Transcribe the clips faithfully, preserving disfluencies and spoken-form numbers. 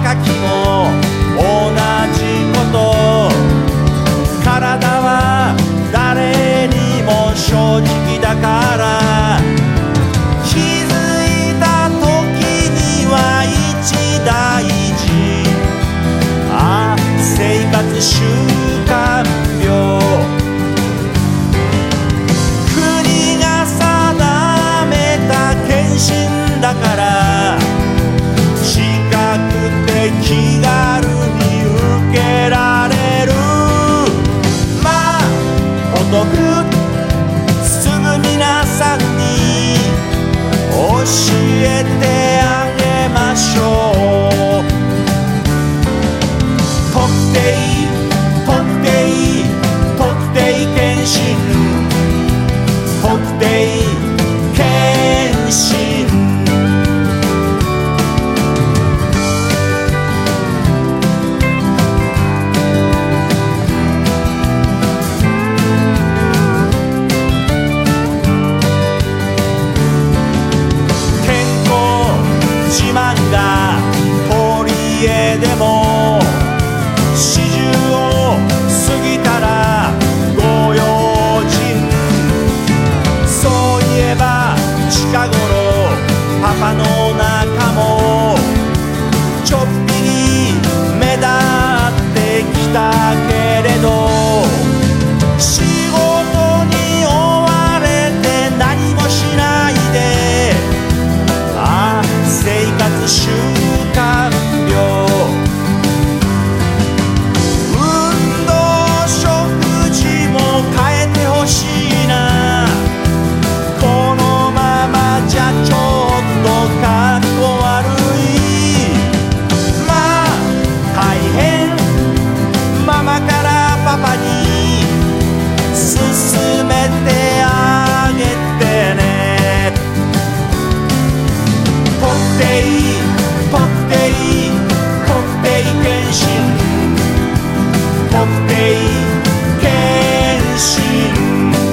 若きも同じこと。体は誰にも正直だから、気づいた時には一大事。ああ生活習慣病。国が定めた検診だから、近くて気軽に受けられる。まあお得、すぐ皆さんに教えてあげましょう。特定特定特定検診、特定検診。自慢が取り柄でも、四十を過ぎたらご用心。そういえば近頃パパの中もちょっぴり目立ってきたけれど、仕事に追われて何もしないで、ああ生活習慣病。運動食事も変えてほしいな。このままじゃちょっとかっこ悪い。まあ大変、ママからパパに勧めてあげてね。特定特定特定検診、特定検診。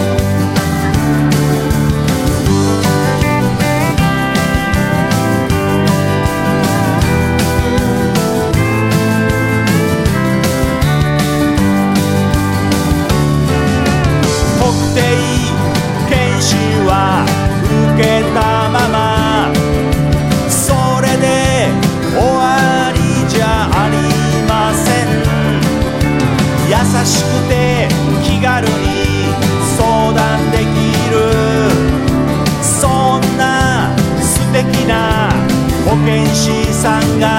特定検診は受けたまま、それで終わりじゃありません。優しくて気軽に相談できる、そんな素敵な保健師さんが